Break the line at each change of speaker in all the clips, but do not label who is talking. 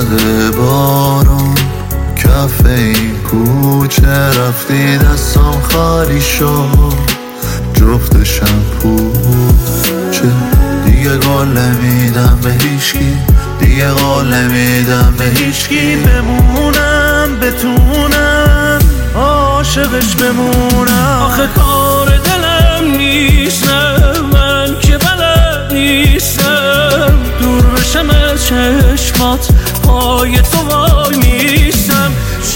زده بارون کف این کوچه رفتی دستم خالی شد جفت شمپوچه دیگه قول نمیدم به هیچکی دیگه قول نمیدم به هیچکی بمونم بتونم عاشقش بمونم
آخه کار دلم نیستم من که بلد نیستم دور بشم از چشمات پای تو وای میستم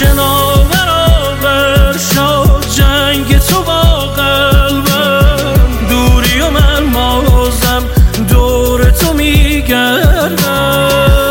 شناور شد جنگ تو با قلبم دوری و من مازم دور تو میگردم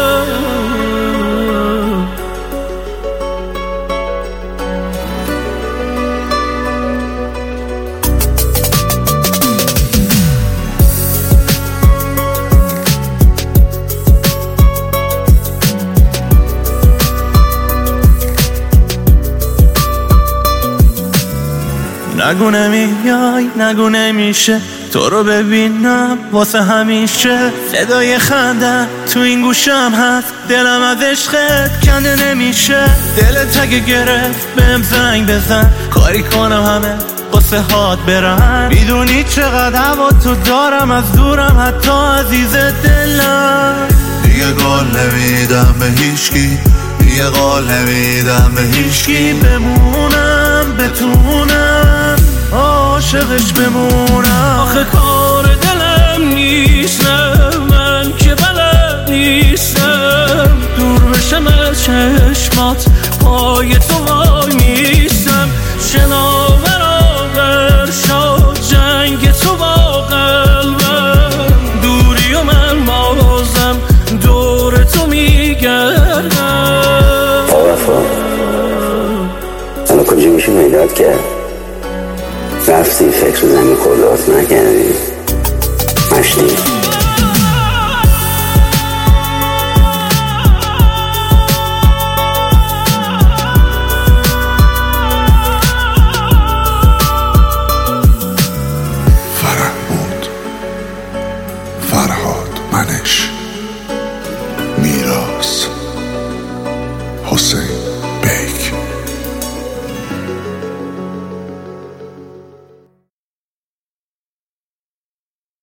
نگو نمیای نگو نمیشه تو رو ببینم واسه همیشه صدای خنده تو این گوشم هست دلم از عشقت کنده نمیشه دلت اگه گرفت بهم زنگ بزن کاری کنم همه قصه هات برن میدونی چقدر هوا تو دارم از دورم حتی عزیز دلم
دیگه قول نمیدم به هیچکی دیگه قول نمیدم به هیچکی
بمونم بتونم عاشقش بمونم آخه کار دلم نیستم من که بلد نیستم دور بشم از چشمات پای تو وای میستم شناور شد جنگ تو با قلبم دوری و من مازم دور تو میگردم
حالا کجا میشه میداد که رفتی فکر زمین خودات نکردی مشتی
فرهاد منش